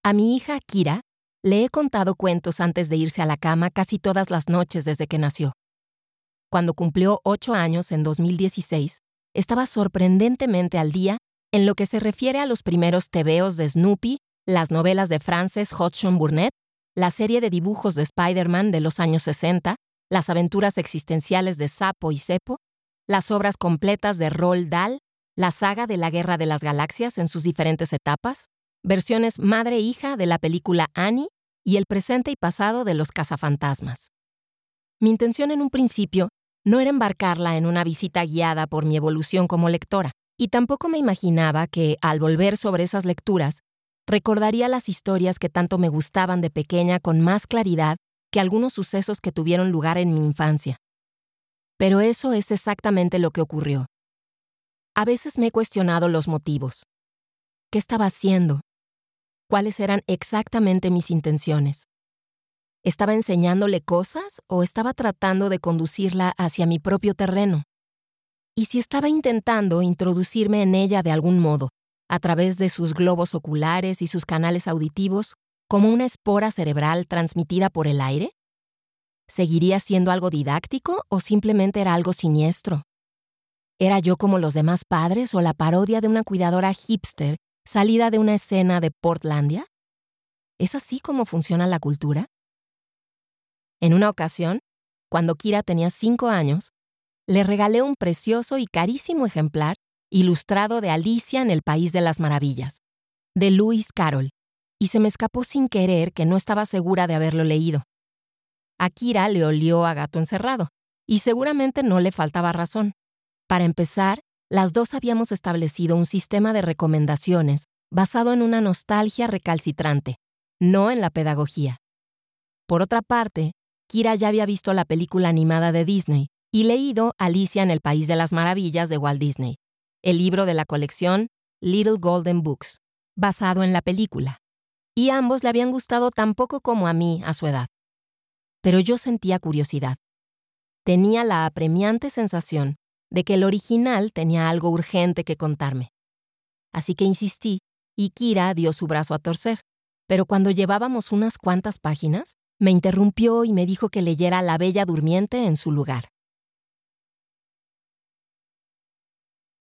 A mi hija Kira le he contado cuentos antes de irse a la cama casi todas las noches desde que nació. Cuando cumplió 8 años en 2016, estaba sorprendentemente al día en lo que se refiere a los primeros tebeos de Snoopy, las novelas de Frances Hodgson Burnett, la serie de dibujos de Spider-Man de los años 60, las aventuras existenciales de Sapo y Cepo, las obras completas de Roald Dahl, la saga de la Guerra de las Galaxias en sus diferentes etapas, versiones madre e hija de la película Annie y el presente y pasado de los cazafantasmas. Mi intención en un principio no era embarcarla en una visita guiada por mi evolución como lectora, y tampoco me imaginaba que, al volver sobre esas lecturas, recordaría las historias que tanto me gustaban de pequeña con más claridad que algunos sucesos que tuvieron lugar en mi infancia. Pero eso es exactamente lo que ocurrió. A veces me he cuestionado los motivos. ¿Qué estaba haciendo? ¿Cuáles eran exactamente mis intenciones? ¿Estaba enseñándole cosas o estaba tratando de conducirla hacia mi propio terreno? ¿Y si estaba intentando introducirme en ella de algún modo, a través de sus globos oculares y sus canales auditivos, como una espora cerebral transmitida por el aire? ¿Seguiría siendo algo didáctico o simplemente era algo siniestro? ¿Era yo como los demás padres o la parodia de una cuidadora hipster salida de una escena de Portlandia? ¿Es así como funciona la cultura? En una ocasión, cuando Kira tenía 5 años, le regalé un precioso y carísimo ejemplar ilustrado de Alicia en el País de las Maravillas, de Lewis Carroll, y se me escapó sin querer que no estaba segura de haberlo leído. A Kira le olió a gato encerrado, y seguramente no le faltaba razón. Para empezar, las dos habíamos establecido un sistema de recomendaciones basado en una nostalgia recalcitrante, no en la pedagogía. Por otra parte, Kira ya había visto la película animada de Disney y leído Alicia en el País de las Maravillas de Walt Disney, el libro de la colección Little Golden Books, basado en la película. Y ambos le habían gustado tan poco como a mí a su edad. Pero yo sentía curiosidad. Tenía la apremiante sensación de que el original tenía algo urgente que contarme. Así que insistí y Kira dio su brazo a torcer. Pero cuando llevábamos unas cuantas páginas, me interrumpió y me dijo que leyera La Bella Durmiente en su lugar.